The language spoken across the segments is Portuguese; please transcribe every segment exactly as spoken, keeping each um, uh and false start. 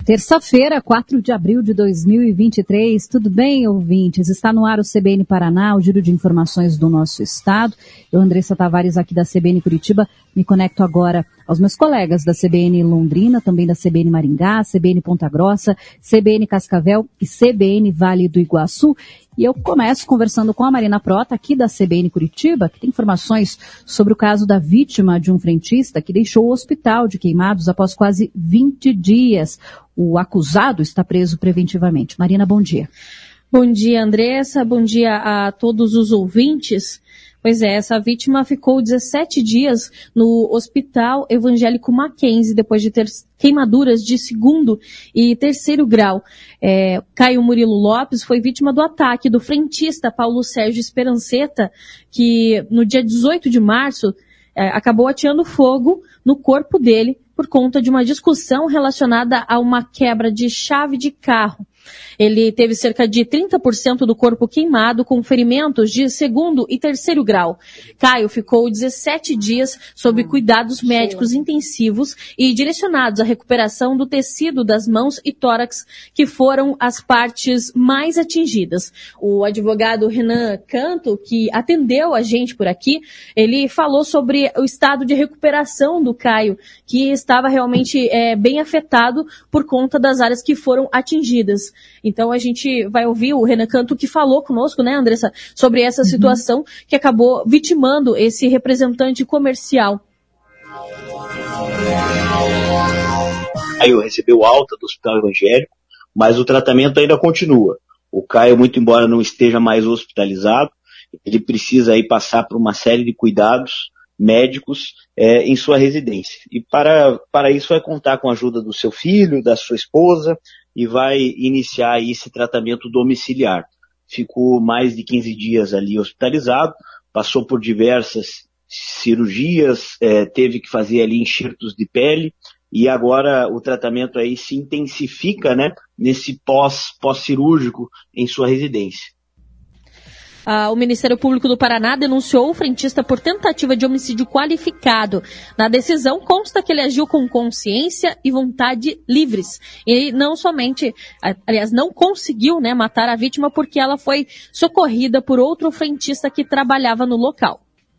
Terça-feira, quatro de abril de dois mil e vinte e três, tudo bem, ouvintes? Está no ar o C B N Paraná, o giro de informações do nosso estado. Eu, Andressa Tavares, aqui da C B N Curitiba, me conecto agora aos meus colegas da C B N Londrina, também da C B N Maringá, C B N Ponta Grossa, C B N Cascavel e C B N Vale do Iguaçu. E eu começo conversando com a Marina Prota, aqui da C B N Curitiba, que tem informações sobre o caso da vítima de um frentista que deixou o hospital de Queimados após quase vinte dias. O acusado está preso preventivamente. Marina, bom dia. Bom dia, Andressa. Bom dia a todos os ouvintes. Pois é, essa vítima ficou dezessete dias no Hospital Evangélico Mackenzie, depois de ter queimaduras de segundo e terceiro grau. É, Caio Murilo Lopes foi vítima do ataque do frentista Paulo Sérgio Esperanceta, que no dia dezoito de março é, acabou ateando fogo no corpo dele por conta de uma discussão relacionada a uma quebra de chave de carro. Ele teve cerca de trinta por cento do corpo queimado, com ferimentos de segundo e terceiro grau. Caio ficou dezessete dias sob cuidados médicos intensivos e direcionados à recuperação do tecido das mãos e tórax, que foram as partes mais atingidas. O advogado Renan Canto, que atendeu a gente por aqui, ele falou sobre o estado de recuperação do Caio, que estava realmente é, bem afetado por conta das áreas que foram atingidas. Então a gente vai ouvir o Renan Canto, que falou conosco, né, Andressa, sobre essa uhum. situação que acabou vitimando esse representante comercial. Caio recebeu alta do Hospital Evangélico, mas o tratamento ainda continua. O Caio, muito embora não esteja mais hospitalizado, ele precisa aí passar por uma série de cuidados médicos é, em sua residência. E para, para isso vai contar com a ajuda do seu filho, da sua esposa, e vai iniciar aí esse tratamento domiciliar. Ficou mais de quinze dias ali hospitalizado, passou por diversas cirurgias, é, teve que fazer ali enxertos de pele, e agora o tratamento aí se intensifica, né, nesse pós, pós-cirúrgico em sua residência. Ah, o Ministério Público do Paraná denunciou o frentista por tentativa de homicídio qualificado. Na decisão consta que ele agiu com consciência e vontade livres. E não somente, aliás, não conseguiu, né, matar a vítima porque ela foi socorrida por outro frentista que trabalhava no local.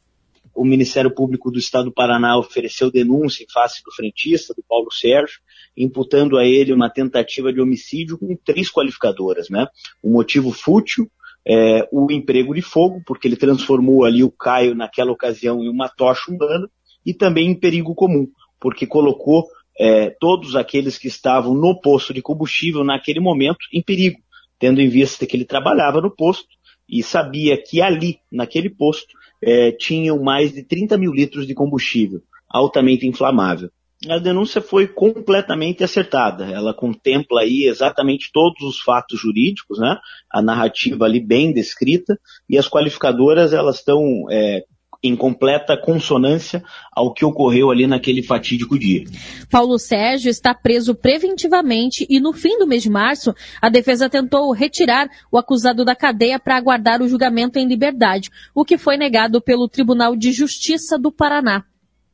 O Ministério Público do Estado do Paraná ofereceu denúncia em face do frentista, do Paulo Sérgio, imputando a ele uma tentativa de homicídio com três qualificadoras, né? O motivo fútil, É, o emprego de fogo, porque ele transformou ali o Caio naquela ocasião em uma tocha humana, e também em perigo comum, porque colocou é, todos aqueles que estavam no posto de combustível naquele momento em perigo, tendo em vista que ele trabalhava no posto e sabia que ali, naquele posto, é, tinham mais de trinta mil litros de combustível, altamente inflamável. A denúncia foi completamente acertada. Ela contempla aí exatamente todos os fatos jurídicos, né? A narrativa ali bem descrita, e as qualificadoras, elas estão é, em completa consonância ao que ocorreu ali naquele fatídico dia. Paulo Sérgio está preso preventivamente e no fim do mês de março, a defesa tentou retirar o acusado da cadeia para aguardar o julgamento em liberdade, o que foi negado pelo Tribunal de Justiça do Paraná.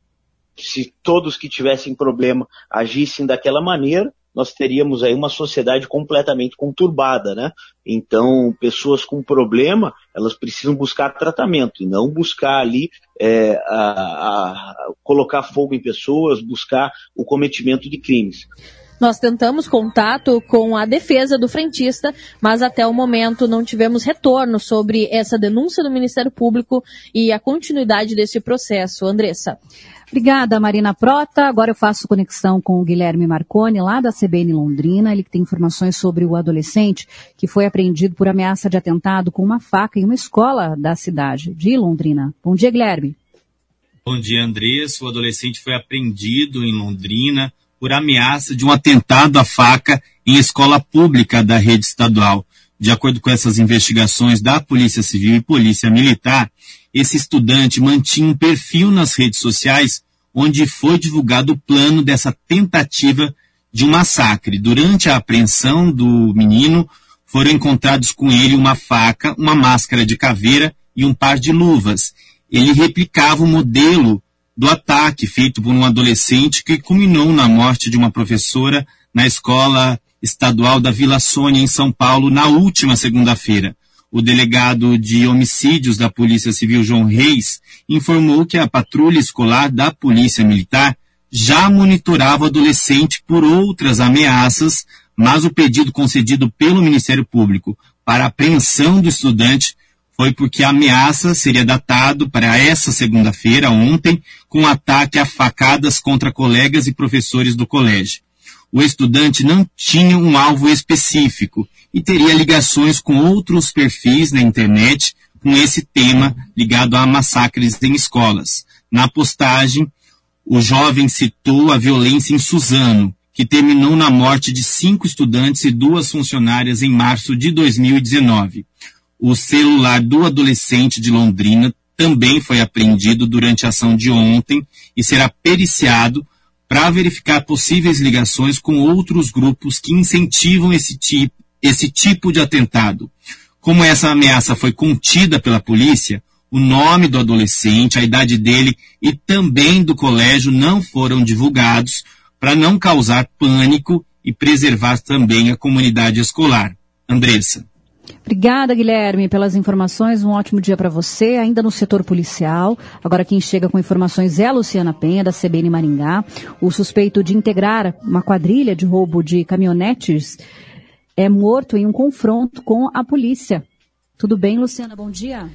Se todos que tivessem problema agissem daquela maneira, nós teríamos aí uma sociedade completamente conturbada, né? Então, pessoas com problema, elas precisam buscar tratamento e não buscar ali é, a, a, colocar fogo em pessoas, buscar o cometimento de crimes. Nós tentamos contato com a defesa do frentista, mas até o momento não tivemos retorno sobre essa denúncia do Ministério Público e a continuidade desse processo. Andressa. Obrigada, Marina Prota. Agora eu faço conexão com o Guilherme Marconi, lá da C B N Londrina. Ele que tem informações sobre o adolescente que foi apreendido por ameaça de atentado com uma faca em uma escola da cidade de Londrina. Bom dia, Guilherme. Bom dia, Andressa. O adolescente foi apreendido em Londrina por ameaça de um atentado à faca em escola pública da rede estadual. De acordo com essas investigações da Polícia Civil e Polícia Militar, esse estudante mantinha um perfil nas redes sociais onde foi divulgado o plano dessa tentativa de um massacre. Durante a apreensão do menino, foram encontrados com ele uma faca, uma máscara de caveira e um par de luvas. Ele replicava o modelo do ataque feito por um adolescente que culminou na morte de uma professora na Escola Estadual da Vila Sônia, em São Paulo, na última segunda-feira. O delegado de homicídios da Polícia Civil, João Reis, informou que a patrulha escolar da Polícia Militar já monitorava o adolescente por outras ameaças, mas o pedido concedido pelo Ministério Público para a apreensão do estudante foi porque a ameaça seria datado para essa segunda-feira, ontem, com ataque a facadas contra colegas e professores do colégio. O estudante não tinha um alvo específico e teria ligações com outros perfis na internet com esse tema ligado a massacres em escolas. Na postagem, o jovem citou a violência em Suzano, que terminou na morte de cinco estudantes e duas funcionárias em março de dois mil e dezenove. O celular do adolescente de Londrina também foi apreendido durante a ação de ontem e será periciado para verificar possíveis ligações com outros grupos que incentivam esse tipo, esse tipo de atentado. Como essa ameaça foi contida pela polícia, o nome do adolescente, a idade dele e também do colégio não foram divulgados para não causar pânico e preservar também a comunidade escolar. Andressa. Obrigada, Guilherme, pelas informações. Um ótimo dia para você. Ainda no setor policial, agora quem chega com informações é a Luciana Penha, da C B N Maringá. O suspeito de integrar uma quadrilha de roubo de caminhonetes é morto em um confronto com a polícia. Tudo bem, Luciana? Bom dia.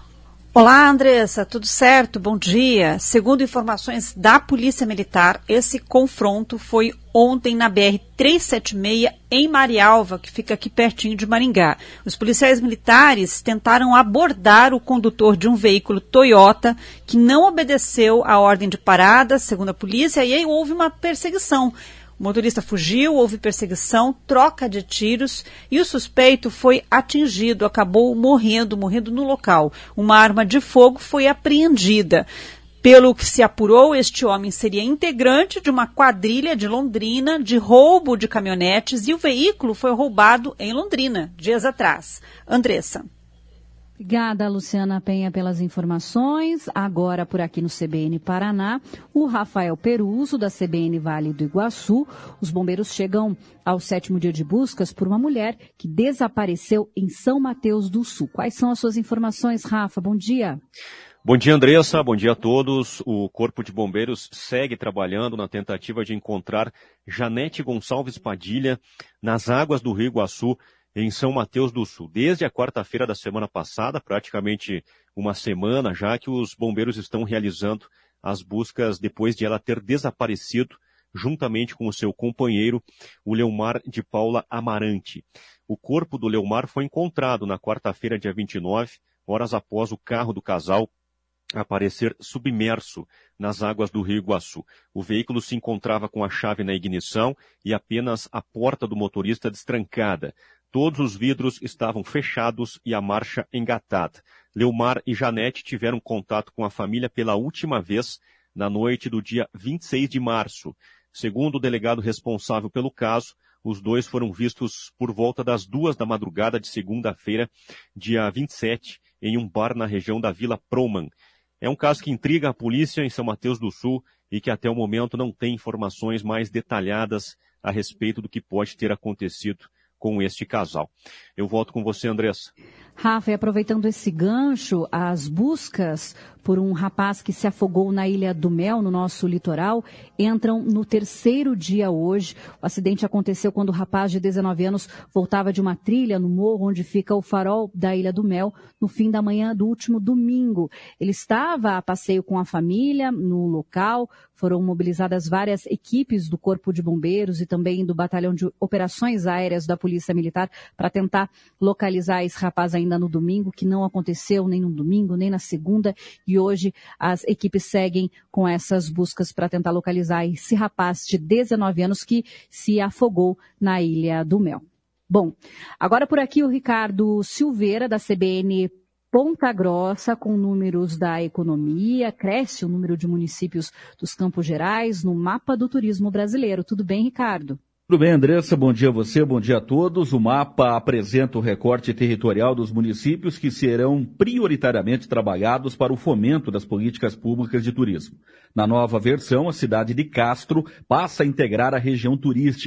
Olá, Andressa, tudo certo? Bom dia. Segundo informações da Polícia Militar, esse confronto foi ontem na B R trezentos e setenta e seis, em Marialva, que fica aqui pertinho de Maringá. Os policiais militares tentaram abordar o condutor de um veículo Toyota que não obedeceu à ordem de parada, segundo a polícia, e aí houve uma perseguição. O motorista fugiu, houve perseguição, troca de tiros e o suspeito foi atingido, acabou morrendo, morrendo no local. Uma arma de fogo foi apreendida. Pelo que se apurou, este homem seria integrante de uma quadrilha de Londrina de roubo de caminhonetes e o veículo foi roubado em Londrina, dias atrás. Andressa. Obrigada, Luciana Penha, pelas informações. Agora, por aqui no C B N Paraná, o Rafael Peruso, da C B N Vale do Iguaçu. Os bombeiros chegam ao sétimo dia de buscas por uma mulher que desapareceu em São Mateus do Sul. Quais são as suas informações, Rafa? Bom dia. Bom dia, Andressa. Bom dia a todos. O Corpo de Bombeiros segue trabalhando na tentativa de encontrar Janete Gonçalves Padilha nas águas do Rio Iguaçu, em São Mateus do Sul. Desde a quarta-feira da semana passada, praticamente uma semana já, que os bombeiros estão realizando as buscas depois de ela ter desaparecido, juntamente com o seu companheiro, o Leomar de Paula Amarante. O corpo do Leomar foi encontrado na quarta-feira, dia vinte e nove, horas após o carro do casal aparecer submerso nas águas do Rio Iguaçu. O veículo se encontrava com a chave na ignição e apenas a porta do motorista destrancada. Todos os vidros estavam fechados e a marcha engatada. Leomar e Janete tiveram contato com a família pela última vez na noite do dia vinte e seis de março. Segundo o delegado responsável pelo caso, os dois foram vistos por volta das duas da madrugada de segunda-feira, dia vinte e sete, em um bar na região da Vila Proman. É um caso que intriga a polícia em São Mateus do Sul e que até o momento não tem informações mais detalhadas a respeito do que pode ter acontecido com este casal. Eu volto com você, Andressa. Rafa, e aproveitando esse gancho, as buscas por um rapaz que se afogou na Ilha do Mel, no nosso litoral, entram no terceiro dia hoje. O acidente aconteceu quando o rapaz de dezenove anos voltava de uma trilha no morro onde fica o farol da Ilha do Mel, no fim da manhã do último domingo. Ele estava a passeio com a família no local. Foram mobilizadas várias equipes do Corpo de Bombeiros e também do Batalhão de Operações Aéreas da Polícia Militar para tentar localizar esse rapaz ainda no domingo, que não aconteceu nem no domingo, nem na segunda. E hoje as equipes seguem com essas buscas para tentar localizar esse rapaz de dezenove anos que se afogou na Ilha do Mel. Bom, agora por aqui o Ricardo Silveira, da C B N Ponta Grossa, com números da economia. Cresce o número de municípios dos Campos Gerais no mapa do turismo brasileiro. Tudo bem, Ricardo? Tudo bem, Andressa. Bom dia a você, bom dia a todos. O mapa apresenta o recorte territorial dos municípios que serão prioritariamente trabalhados para o fomento das políticas públicas de turismo. Na nova versão, a cidade de Castro passa a integrar a região turística.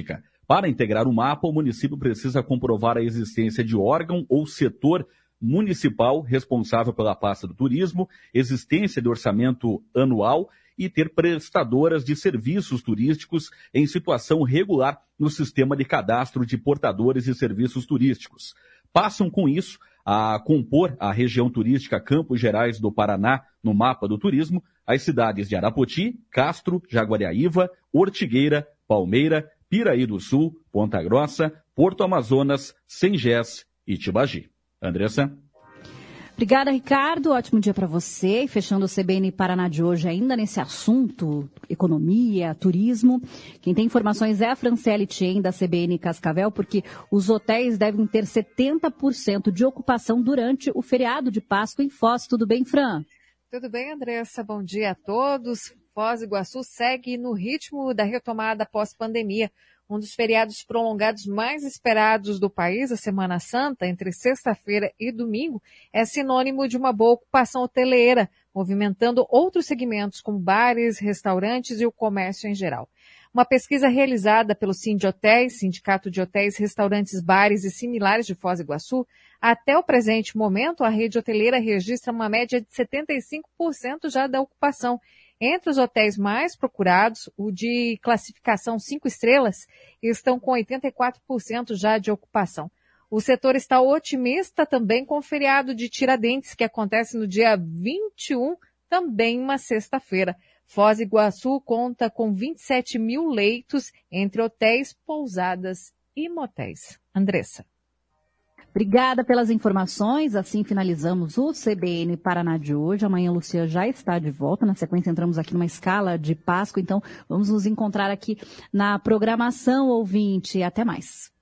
Para integrar o mapa, o município precisa comprovar a existência de órgão ou setor municipal responsável pela pasta do turismo, existência de orçamento anual e ter prestadoras de serviços turísticos em situação regular no sistema de cadastro de portadores de serviços turísticos. Passam com isso a compor a região turística Campos Gerais do Paraná no mapa do turismo as cidades de Arapoti, Castro, Jaguariaíva, Ortigueira, Palmeira, Piraí do Sul, Ponta Grossa, Porto Amazonas, Sengés e Tibagi. Andressa? Obrigada, Ricardo. Ótimo dia para você. E fechando o C B N Paraná de hoje, ainda nesse assunto, economia, turismo. Quem tem informações é a Franciele Tchen, da C B N Cascavel, porque os hotéis devem ter setenta por cento de ocupação durante o feriado de Páscoa em Foz. Tudo bem, Fran? Tudo bem, Andressa. Bom dia a todos. Foz do Iguaçu segue no ritmo da retomada pós-pandemia. Um dos feriados prolongados mais esperados do país, a Semana Santa, entre sexta-feira e domingo, é sinônimo de uma boa ocupação hoteleira, movimentando outros segmentos como bares, restaurantes e o comércio em geral. Uma pesquisa realizada pelo Sindhotéis, Sindicato de Hotéis, Restaurantes, Bares e Similares de Foz do Iguaçu, até o presente momento, a rede hoteleira registra uma média de setenta e cinco por cento já da ocupação. Entre os hotéis mais procurados, o de classificação cinco estrelas, estão com oitenta e quatro por cento já de ocupação. O setor está otimista também com o feriado de Tiradentes, que acontece no dia vinte e um, também uma sexta-feira. Foz do Iguaçu conta com vinte e sete mil leitos entre hotéis, pousadas e motéis. Andressa. Obrigada pelas informações. Assim finalizamos o C B N Paraná de hoje. Amanhã a Lucia já está de volta. Na sequência entramos aqui numa escala de Páscoa. Então vamos nos encontrar aqui na programação, ouvinte. Até mais.